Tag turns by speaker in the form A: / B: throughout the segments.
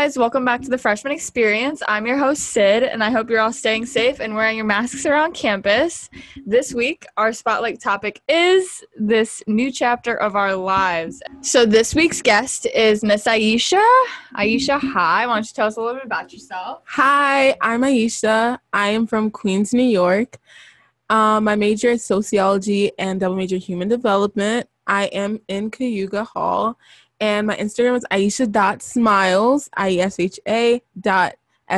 A: guys, welcome back to the Freshman Experience. I'm your host, Sid, and I hope you're all staying safe and wearing your masks around campus. This week, our spotlight topic is this new chapter of our lives. So this week's guest is Miss Aisha. Aisha, hi. Why don't you tell us a little bit about yourself?
B: Hi, I'm Aisha. I am from Queens, New York. My major is sociology and double major human development. I am in Cayuga Hall. And my Instagram is Aisha.smiles, Iesha dot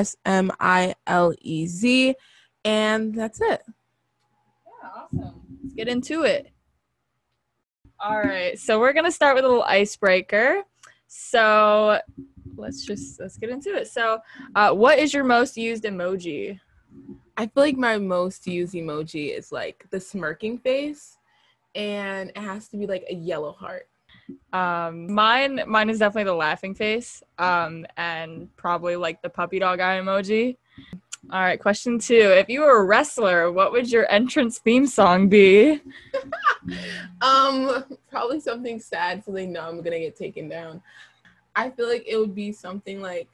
B: SMILEZ. And that's it.
A: Yeah, awesome. Let's get into it. All right. So we're going to start with a little icebreaker. So let's get into it. So what is your most used emoji?
B: I feel like my most used emoji is like the smirking face. And it has to be like a yellow heart.
A: Mine is definitely the laughing face, and probably like the puppy dog eye emoji. All right, question 2. If you were a wrestler, what would your entrance theme song be?
B: Probably something sad so they know I'm gonna get taken down. I feel like it would be something like,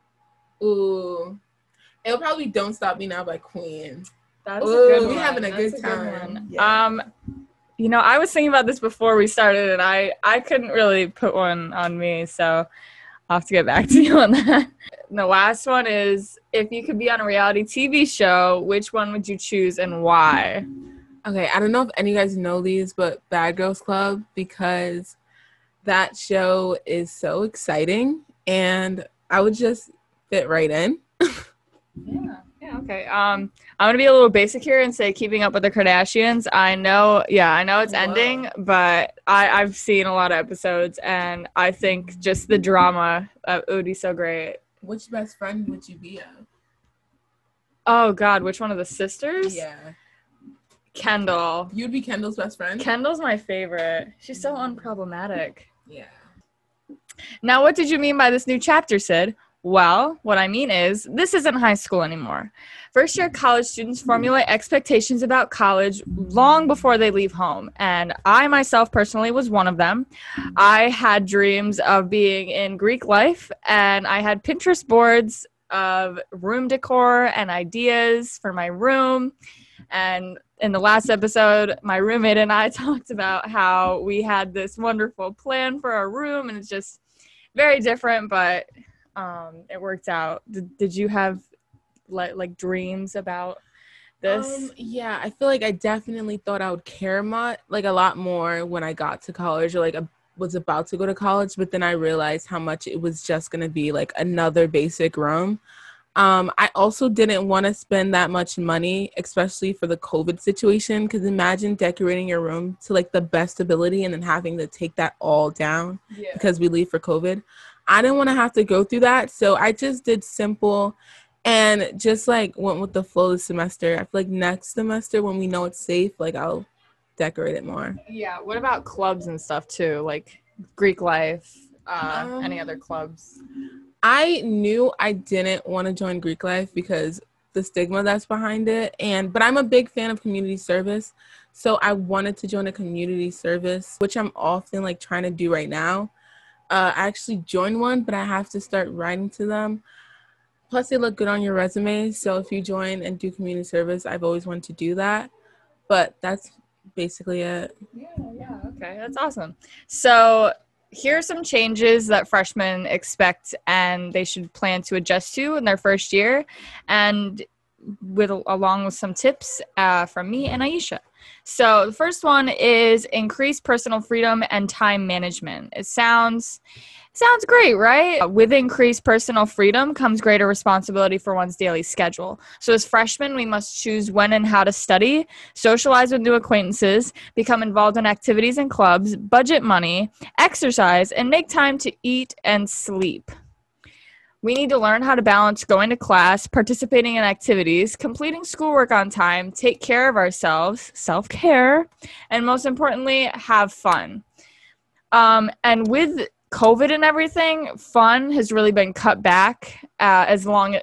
B: it would probably be Don't Stop Me Now by Queen.
A: That's a good one.
B: We're having a
A: That's
B: good time.
A: Yeah. You know, I was thinking about this before we started, and I couldn't really put one on me, so I'll have to get back to you on that. And the last one is, if you could be on a reality TV show, which one would you choose and why?
B: Okay, I don't know if any of you guys know these, but Bad Girls Club, because that show is so exciting, and I would just fit right in.
A: Yeah, okay. I'm gonna be a little basic here and say Keeping Up with the Kardashians. I know it's ending, but I've seen a lot of episodes, and I think just the drama would be so great.
B: Which best friend would you be of?
A: Oh God, which one of the sisters?
B: Yeah.
A: Kendall.
B: You'd be Kendall's best friend?
A: Kendall's my favorite. She's so unproblematic.
B: Yeah.
A: Now, what did you mean by this new chapter, Sid? Well, what I mean is, this isn't high school anymore. First-year college students formulate expectations about college long before they leave home, and I myself personally was one of them. I had dreams of being in Greek life, and I had Pinterest boards of room decor and ideas for my room. And in the last episode, my roommate and I talked about how we had this wonderful plan for our room, and it's just very different, but it worked out. Did you have like dreams about this?
B: Yeah, I feel like I definitely thought I would care a lot more when I got to college, or like was about to go to college, but then I realized how much it was just gonna be like another basic room. I also didn't want to spend that much money, especially for the COVID situation, because imagine decorating your room to like the best ability and then having to take that all down because we leave for COVID. I didn't want to have to go through that, so I just did simple and just like went with the flow this semester. I feel like next semester when we know it's safe, like I'll decorate it more.
A: Yeah. What about clubs and stuff too, like Greek life, any other clubs?
B: I knew I didn't want to join Greek life because the stigma that's behind it, but I'm a big fan of community service, so I wanted to join a community service, which I'm often like trying to do right now. I actually joined one, but I have to start writing to them. Plus, they look good on your resume. So if you join and do community service, I've always wanted to do that. But that's basically it.
A: Yeah. Okay, that's awesome. So here are some changes that freshmen expect and they should plan to adjust to in their first year, and along with some tips from me and Aisha. So the first one is increase personal freedom and time management. It sounds great, right? With increased personal freedom comes greater responsibility for one's daily schedule. So as freshmen, we must choose when and how to study, socialize with new acquaintances, become involved in activities and clubs, budget money, exercise, and make time to eat and sleep. We need to learn how to balance going to class, participating in activities, completing schoolwork on time, take care of ourselves, self-care, and most importantly, have fun. And with COVID and everything, fun has really been cut back as well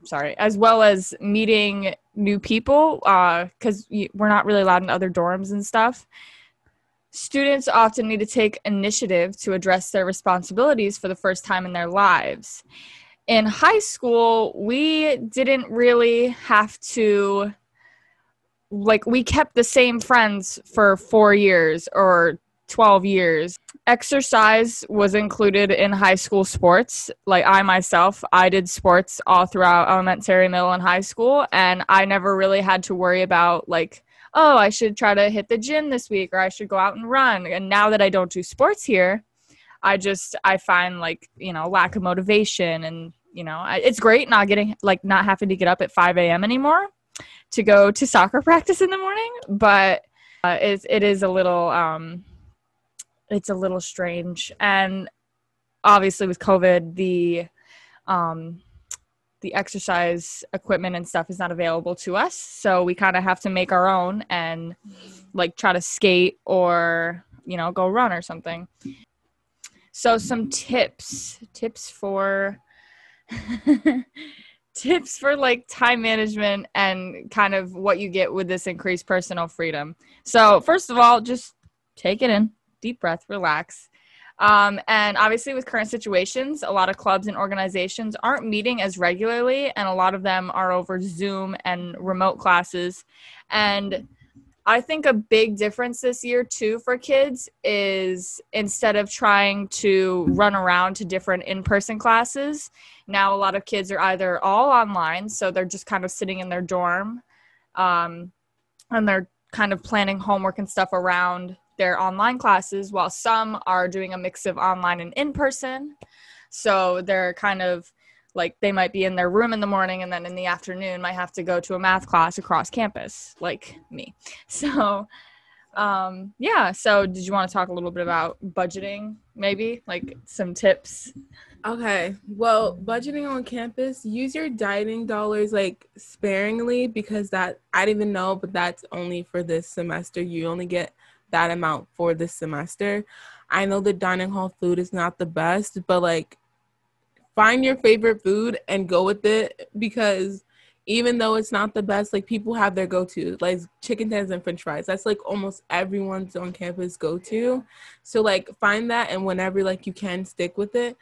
A: as meeting new people because we're not really allowed in other dorms and stuff. Students often need to take initiative to address their responsibilities for the first time in their lives. in high school, we didn't really have to, like, we kept the same friends for 4 years or 12 years. Exercise was included in high school sports. Like, I did sports all throughout elementary, middle, and high school, and I never really had to worry about, like, oh, I should try to hit the gym this week, or I should go out and run. And now that I don't do sports here, I find, like, lack of motivation, and, it's great not having to get up at 5 a.m. anymore to go to soccer practice in the morning, but it is a little, it's a little strange. And obviously with COVID, the exercise equipment and stuff is not available to us. So we kind of have to make our own and, like, try to skate or, go run or something. So some tips for tips for, like, time management and kind of what you get with this increased personal freedom. So first of all, just take it in, deep breath, relax. And obviously with current situations, a lot of clubs and organizations aren't meeting as regularly, and a lot of them are over Zoom and remote classes. And I think a big difference this year too for kids is, instead of trying to run around to different in-person classes, now a lot of kids are either all online, so they're just kind of sitting in their dorm, and they're kind of planning homework and stuff around their online classes, while some are doing a mix of online and in-person. So they're kind of like, they might be in their room in the morning, and then in the afternoon might have to go to a math class across campus, like me. So so did you want to talk a little bit about budgeting, maybe, like some tips?
B: Okay, well, budgeting on campus, use your dining dollars, like, sparingly, because that, I didn't even know, but that's only for this semester. You only get that amount for this semester. I know the dining hall food is not the best, but, like, find your favorite food and go with it, because even though it's not the best, like, people have their go-to, like chicken tenders and french fries. That's, like, almost everyone's on campus go-to. So, like, find that, and whenever, like, you can, stick with it.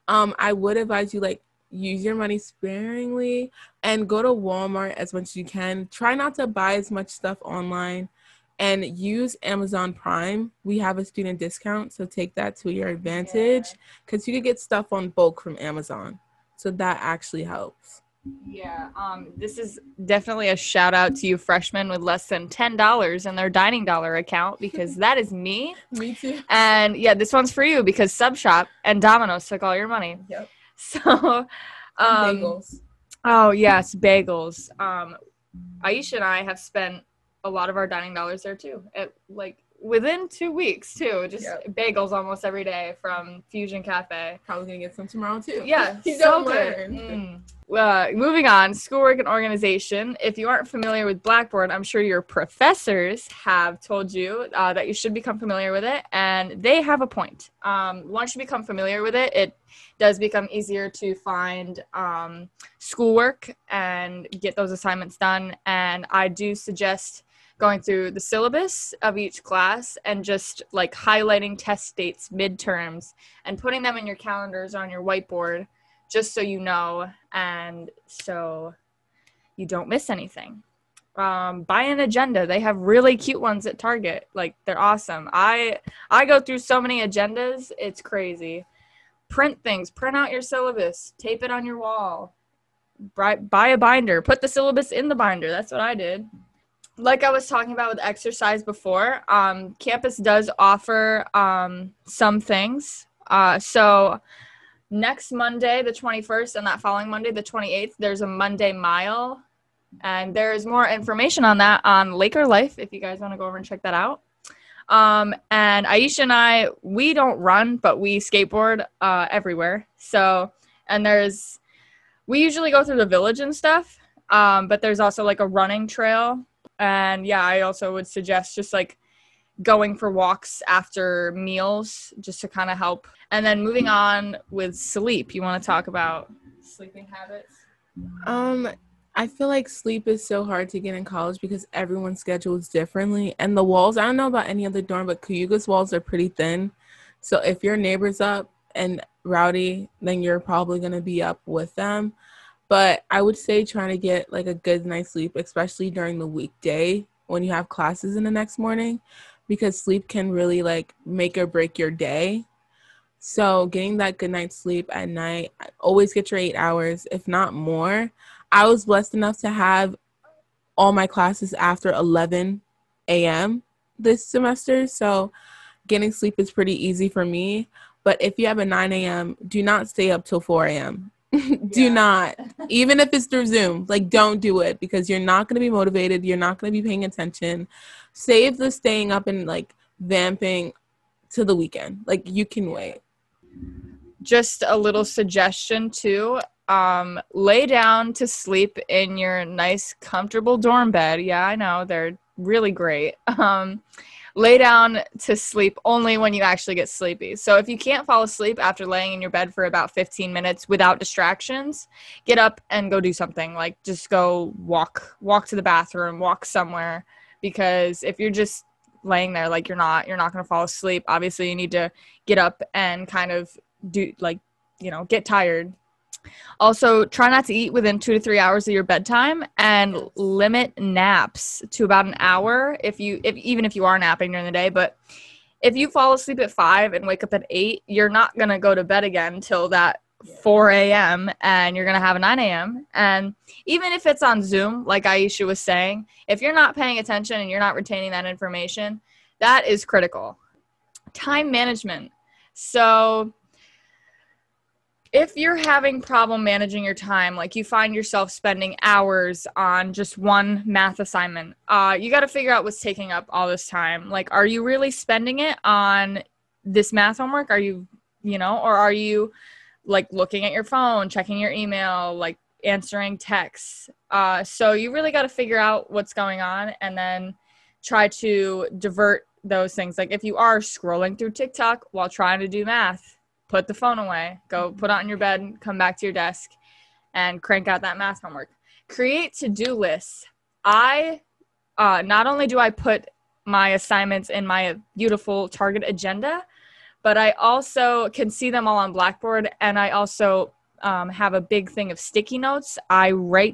B: I would advise you, like, use your money sparingly and go to Walmart as much as you can. Try not to buy as much stuff online, and use Amazon Prime. We have a student discount, so take that to your advantage, because you could get stuff on bulk from Amazon. So that actually helps.
A: Yeah, this is definitely a shout out to you freshmen with less than $10 in their dining dollar account, because that is me.
B: Me too.
A: And yeah, this one's for you because Sub Shop and Domino's took all your money.
B: Yep.
A: So,
B: bagels.
A: Oh yes, bagels. Aisha and I have spent a lot of our dining dollars there too. Like within 2 weeks too. Just bagels almost every day from Fusion Cafe.
B: Probably gonna get some tomorrow too.
A: Yeah, so good. Moving on, schoolwork and organization. If you aren't familiar with Blackboard, I'm sure your professors have told you that you should become familiar with it, and they have a point. Once you become familiar with it, it does become easier to find schoolwork and get those assignments done. And I do suggest going through the syllabus of each class and just like highlighting test dates, midterms, and putting them in your calendars on your whiteboard, just so you know and so you don't miss anything. Buy an agenda. They have really cute ones at Target. Like, they're awesome. I go through so many agendas. It's crazy. Print things. Print out your syllabus. Tape it on your wall. Buy a binder. Put the syllabus in the binder. That's what I did. Like I was talking about with exercise before, campus does offer some things. So next Monday, the 21st, and that following Monday, the 28th, there's a Monday Mile. And there's more information on that on Laker Life if you guys want to go over and check that out. And Aisha and I, we don't run, but we skateboard everywhere. So, and we usually go through the village and stuff, but there's also like a running trail. And yeah, I also would suggest just like going for walks after meals just to kind of help. And then moving on with sleep, you want to talk about sleeping habits?
B: I feel like sleep is so hard to get in college because everyone's schedule is differently. And the walls, I don't know about any other dorm, but Cayuga's walls are pretty thin. So if your neighbor's up and rowdy, then you're probably going to be up with them. But I would say trying to get like a good night's sleep, especially during the weekday when you have classes in the next morning, because sleep can really like make or break your day. So getting that good night's sleep at night, always get your 8 hours, if not more. I was blessed enough to have all my classes after 11 a.m. this semester. So getting sleep is pretty easy for me. But if you have a 9 a.m., do not stay up till 4 a.m. Do not. Even if it's through Zoom, like don't do it because you're not going to be motivated. You're not going to be paying attention. Save the staying up and like vamping to the weekend. Like you can wait.
A: Just a little suggestion too. Lay down to sleep in your nice, comfortable dorm bed. Yeah, I know they're really great. Lay down to sleep only when you actually get sleepy. So if you can't fall asleep after laying in your bed for about 15 minutes without distractions, get up and go do something. Like just go walk to the bathroom, walk somewhere. Because if you're just laying there, like you're not going to fall asleep. Obviously, you need to get up and kind of do like, get tired. Also, try not to eat within 2 to 3 hours of your bedtime and limit naps to about an hour even if you are napping during the day. But if you fall asleep at 5 and wake up at 8, you're not going to go to bed again until that 4 a.m. and you're going to have a 9 a.m. And even if it's on Zoom, like Aisha was saying, if you're not paying attention and you're not retaining that information, that is critical. Time management. So if you're having problem managing your time, like you find yourself spending hours on just one math assignment, you got to figure out what's taking up all this time. Like, are you really spending it on this math homework? Are you, or are you like looking at your phone, checking your email, like answering texts? So you really got to figure out what's going on and then try to divert those things. Like if you are scrolling through TikTok while trying to do math, put the phone away, go put it on your bed, come back to your desk, and crank out that math homework. Create to-do lists. I, not only do I put my assignments in my beautiful Target agenda, but I also can see them all on Blackboard, and I also have a big thing of sticky notes. I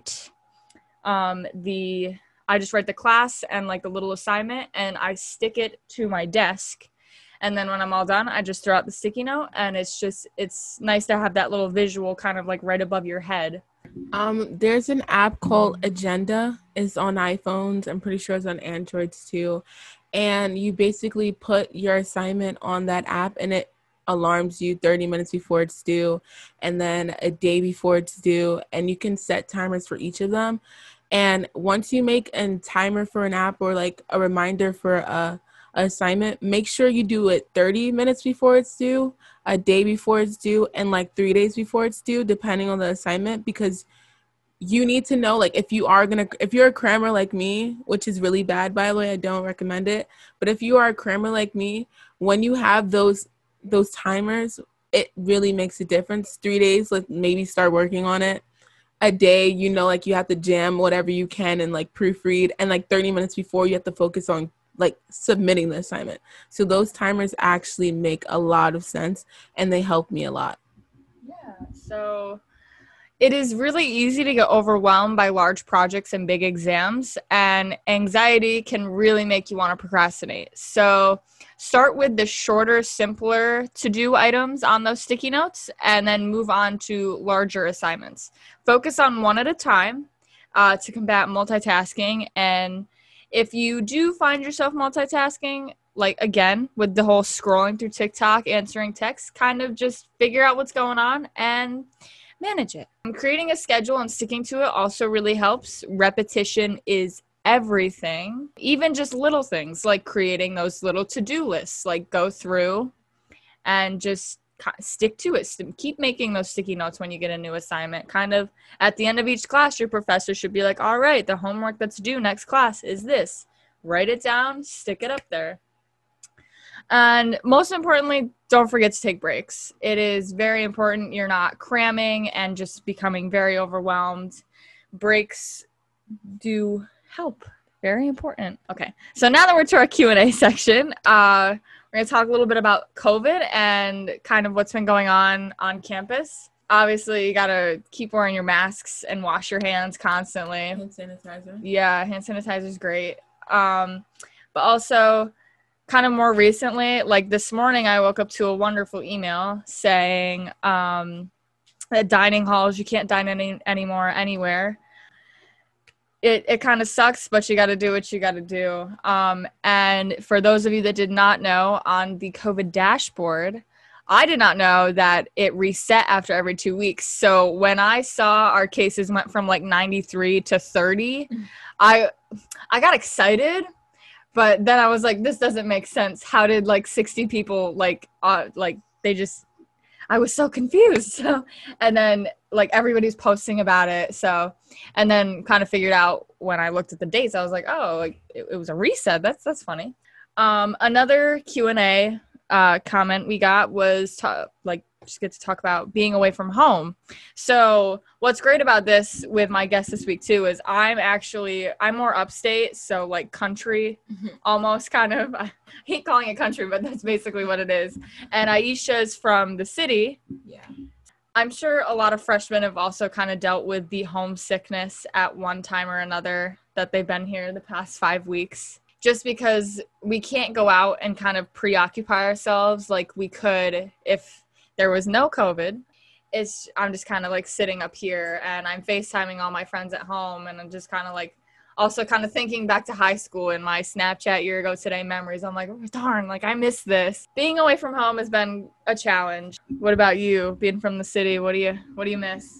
A: just write the class and like the little assignment, and I stick it to my desk. And then when I'm all done, I just throw out the sticky note, and it's nice to have that little visual kind of like right above your head.
B: There's an app called Agenda. It's on iPhones. I'm pretty sure it's on Androids too. And you basically put your assignment on that app, and it alarms you 30 minutes before it's due, and then a day before it's due, and you can set timers for each of them. And once you make a timer for an app or like a reminder for a assignment, make sure you do it 30 minutes before it's due, a day before it's due, and like 3 days before it's due, depending on the assignment, because you need to know, like, if you're a crammer like me, which is really bad, by the way, I don't recommend it, but if you are a crammer like me, when you have those timers, it really makes a difference. 3 days, like maybe start working on it. A day, like you have to jam whatever you can and like proofread, and like 30 minutes before you have to focus on like submitting the assignment. So those timers actually make a lot of sense, and they help me a lot.
A: Yeah. So it is really easy to get overwhelmed by large projects and big exams, and anxiety can really make you want to procrastinate. So start with the shorter, simpler to-do items on those sticky notes, and then move on to larger assignments. Focus on one at a time to combat multitasking. And if you do find yourself multitasking, like again, with the whole scrolling through TikTok, answering texts, kind of just figure out what's going on and manage it. And creating a schedule and sticking to it also really helps. Repetition is everything. Even just little things like creating those little to-do lists, like go through and just stick to it. Keep making those sticky notes when you get a new assignment. Kind of at the end of each class, your professor should be like, all right, the homework that's due next class is this. Write it down, stick it up there. And most importantly, don't forget to take breaks. It is very important you're not cramming and just becoming very overwhelmed. Breaks do help. Very important. Okay. So now that we're to our Q&A section, we're going to talk a little bit about COVID and kind of what's been going on campus. Obviously, you got to keep wearing your masks and wash your hands constantly.
B: Hand sanitizer.
A: Yeah, hand sanitizer is great. But also, kind of more recently, like this morning, I woke up to a wonderful email saying that dining halls, you can't dine anymore anywhere. It kind of sucks, but you got to do what you got to do. And for those of you that did not know, on the COVID dashboard, I did not know that it reset after every 2 weeks. So when I saw our cases went from like 93 to 30, I got excited, but then I was like, this doesn't make sense. How did like 60 people I was so confused. So, and then like everybody's posting about it. So, and then kind of figured out when I looked at the dates, I was like, oh, like it was a reset. That's funny. Another Q&A comment we got was just get to talk about being away from home. So what's great about this with my guest this week too is I'm more upstate, so like country, almost kind of. I hate calling it country, but that's basically what it is. And Aisha's from the city.
B: Yeah.
A: I'm sure a lot of freshmen have also kind of dealt with the homesickness at one time or another that they've been here the past 5 weeks. Just because we can't go out and kind of preoccupy ourselves like we could if there was no COVID. I'm just kind of like sitting up here and I'm FaceTiming all my friends at home, and I'm just kind of like also kind of thinking back to high school and my Snapchat year ago today memories. I'm like, oh, darn, like I miss this. Being away from home has been a challenge. What about you? Being from the city, what do you miss?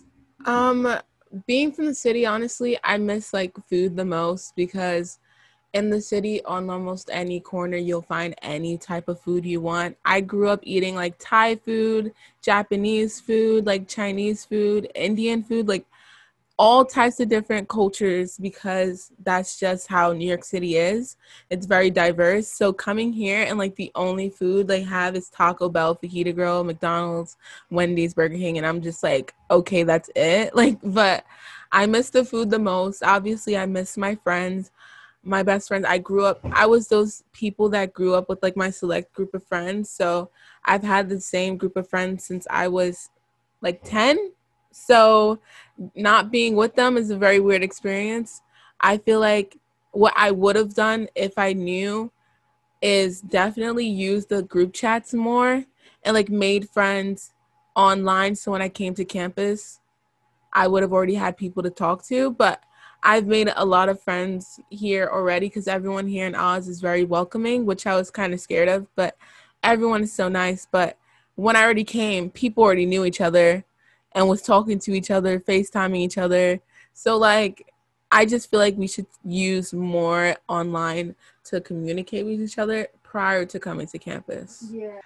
B: Being from the city, honestly, I miss like food the most, because in the city, on almost any corner, you'll find any type of food you want. I grew up eating like Thai food, Japanese food, like Chinese food, Indian food, like all types of different cultures, because that's just how New York City is. It's very diverse. So coming here and like the only food they have is Taco Bell, Fajita Grill, McDonald's, Wendy's, Burger King. And I'm just like, okay, that's it. Like, but I miss the food the most. Obviously, I miss my friends. My best friends. I was those people that grew up with like my select group of friends. So I've had the same group of friends since I was like 10. So not being with them is a very weird experience. I feel like what I would have done if I knew is definitely use the group chats more and like made friends online. So when I came to campus, I would have already had people to talk to. But I've made a lot of friends here already, because everyone here in Oz is very welcoming, which I was kind of scared of, but everyone is so nice. But when I already came, people already knew each other and was talking to each other, FaceTiming each other. So like, I just feel like we should use more online to communicate with each other prior to coming to campus.
A: Yeah.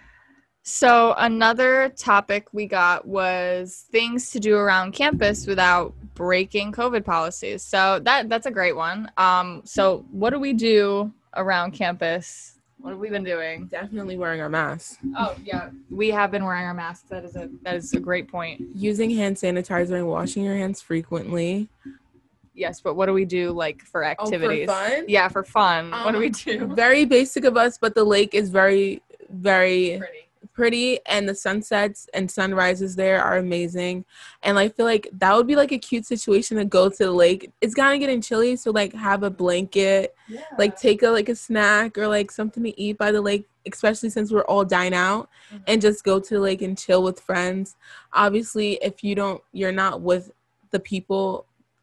A: So another topic we got was things to do around campus without breaking COVID policies. So that's a great one. So what do we do around campus? What have we been doing?
B: Definitely wearing our masks.
A: Oh yeah, we have been wearing our masks. That is a great point.
B: Using hand sanitizer and washing your hands frequently.
A: Yes, but what do we do like for activities?
B: Oh, for fun?
A: Yeah, for fun. What do we do?
B: Very basic of us, but the lake is very, very pretty, and the sunsets and sunrises there are amazing. And I feel like that would be like a cute situation to go to the lake. It's kind of getting chilly, so like have a blanket, like take a snack or like something to eat by the lake, especially since we're all dine out, and just go to the lake and chill with friends. Obviously, if you're not with the people,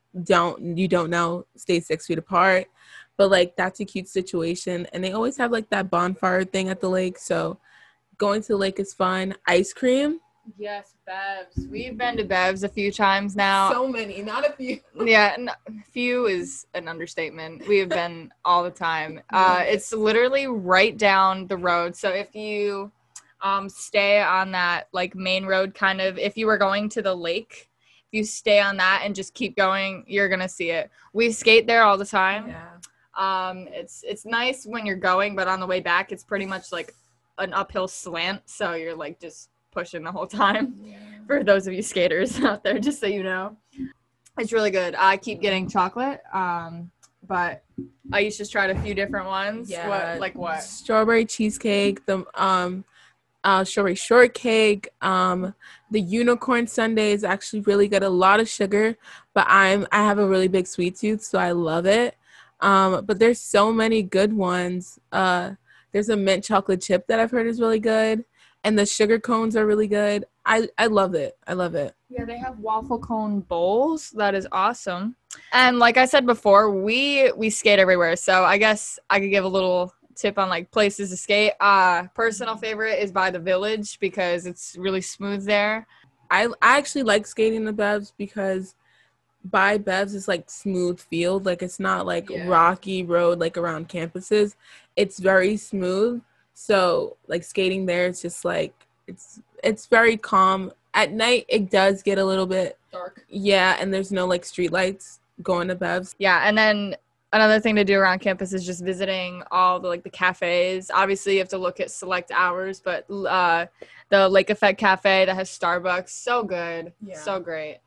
B: you don't know, stay 6 feet apart. But like that's a cute situation, and they always have like that bonfire thing at the lake, so going to the lake is fun. Ice cream.
A: Yes, Bev's. We've been to Bev's a few times now.
B: So many, not a few.
A: Yeah, few is an understatement. We have been all the time. It's literally right down the road. So if you stay on that like main road, kind of, if you were going to the lake, if you stay on that and just keep going, you're gonna see it. We skate there all the time.
B: Yeah.
A: It's nice when you're going, but on the way back, it's pretty much like an uphill slant, so you're like just pushing the whole time. For those of you skaters out there, just so you know, it's really good. I keep getting chocolate, but Aisha's tried a few different ones.
B: Yeah.
A: What?
B: Strawberry cheesecake, the strawberry shortcake, the unicorn sundae is actually really good. A lot of sugar, but I have a really big sweet tooth, so I love it. But there's so many good ones. There's a mint chocolate chip that I've heard is really good, and the sugar cones are really good. I love it. I love it.
A: Yeah, they have waffle cone bowls. That is awesome. And like I said before, we skate everywhere. So I guess I could give a little tip on like places to skate. Personal favorite is by the Village because it's really smooth there.
B: I actually like skating the Bevs because by Bevs is like smooth field. Like it's not like rocky road like around campuses. It's very smooth. So like skating there, it's just like it's very calm. At night it does get a little bit
A: Dark.
B: Yeah, and there's no like street lights going to Bevs.
A: Yeah, and then another thing to do around campus is just visiting all the the cafes. Obviously, you have to look at select hours, but the Lake Effect Cafe that has Starbucks, so good, so great.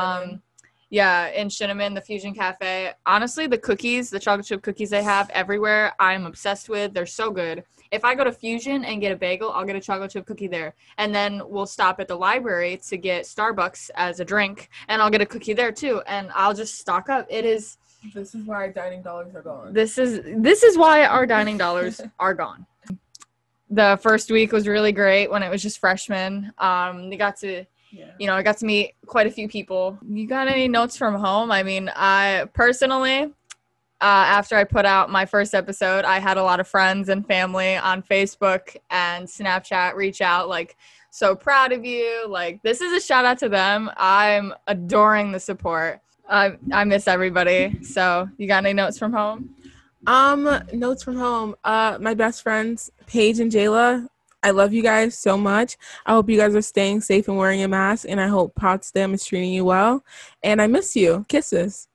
A: Yeah, in Shinneman, the Fusion Cafe. Honestly, the cookies, the chocolate chip cookies they have everywhere, I'm obsessed with. They're so good. If I go to Fusion and get a bagel, I'll get a chocolate chip cookie there. And then we'll stop at the library to get Starbucks as a drink, and I'll get a cookie there too. And I'll just stock up. This is
B: why our dining dollars are gone.
A: This is why our dining dollars are gone. The first week was really great when it was just freshmen. I got to meet quite a few people. You got any notes from home? I mean, I personally, after I put out my first episode, I had a lot of friends and family on Facebook and Snapchat reach out like, so proud of you. Like, this is a shout out to them. I'm adoring the support. I miss everybody. So you got any notes from home?
B: Notes from home. My best friends, Paige and Jayla. I love you guys so much. I hope you guys are staying safe and wearing a mask, and I hope Potsdam is treating you well. And I miss you. Kisses.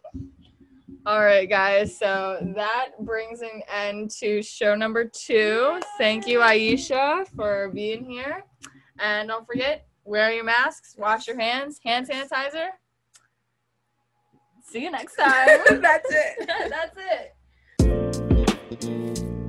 A: All right, guys. So that brings an end to show number 2. Thank you, Aisha, for being here. And don't forget, wear your masks, wash your hands, hand sanitizer. See you next time.
B: That's it.
A: That's it.